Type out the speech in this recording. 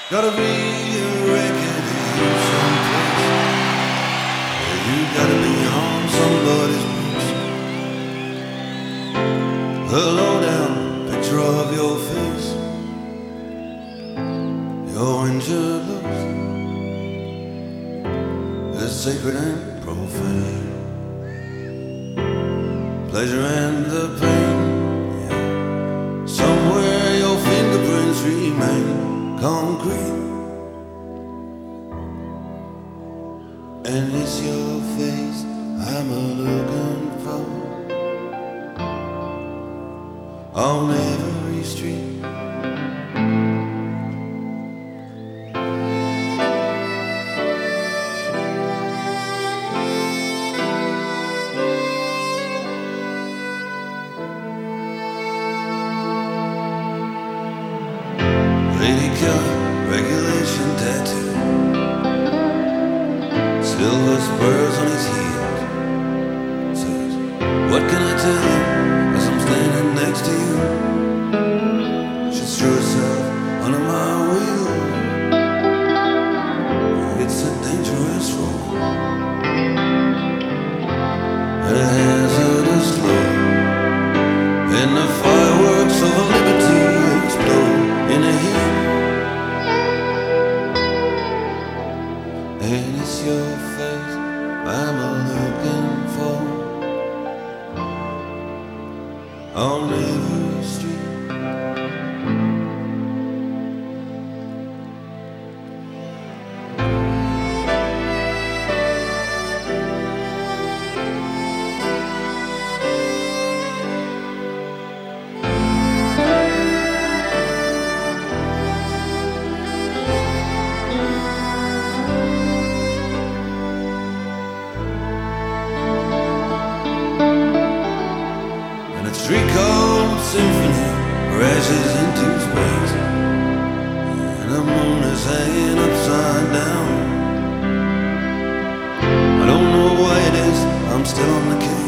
Gotta be a record here someplace. Yeah, you gotta be on somebody's boots. A low-down picture of your face, your injured looks, is sacred and profane. Pleasure and the pain, yeah. Somewhere your fingerprints remain concrete, and it's your face I'm a-looking for on every street. Lady killer, regulation tattoo, silver spurs on his heels. Says, what can I tell you as I'm standing next to you? She threw herself under my wheel. It's a dangerous road, and a hazardous flow, and the fireworks of liberty explode in the heat. And it's your face I'm a-looking for on every street. Three-chord symphony crashes into space, and the moon is hanging upside down. I don't know why it is I'm still on the case.